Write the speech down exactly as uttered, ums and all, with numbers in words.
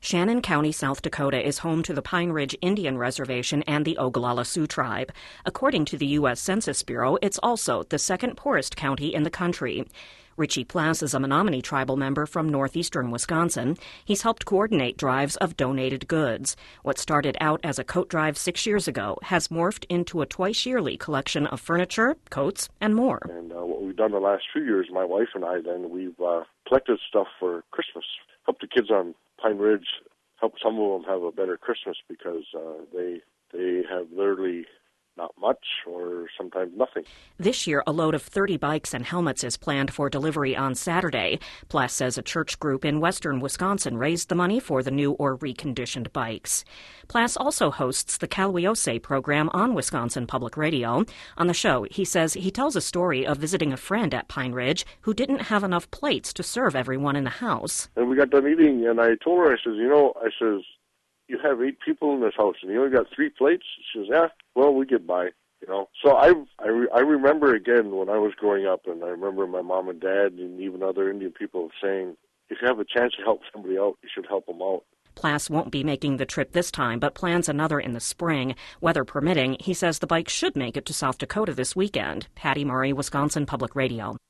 Shannon County, South Dakota is home to the Pine Ridge Indian Reservation and the Oglala Sioux Tribe. According to the U S Census Bureau, it's also the second poorest county in the country. Richie Plass is a Menominee tribal member from northeastern Wisconsin. He's helped coordinate drives of donated goods. What started out as a coat drive six years ago has morphed into a twice-yearly collection of furniture, coats, and more. And uh, what we've done the last few years, my wife and I, then we've uh, collected stuff for Christmas. Helped the kids on Pine Ridge, helped some of them have a better Christmas because uh, they they have literally not much or sometimes nothing. This year, a load of thirty bikes and helmets is planned for delivery on Saturday. Plass says a church group in western Wisconsin raised the money for the new or reconditioned bikes. Plass also hosts the Kalwiose program on Wisconsin Public Radio. On the show, he says he tells a story of visiting a friend at Pine Ridge who didn't have enough plates to serve everyone in the house. And we got done eating, and I told her, I says, you know, I says, you have eight people in this house, and you only got three plates? She says, yeah, well, we get by, you know. So I I, re- I remember, again, when I was growing up, and I remember my mom and dad and even other Indian people saying, if you have a chance to help somebody out, you should help them out. Plass won't be making the trip this time, but plans another in the spring. Weather permitting, he says the bike should make it to South Dakota this weekend. Patty Murray, Wisconsin Public Radio.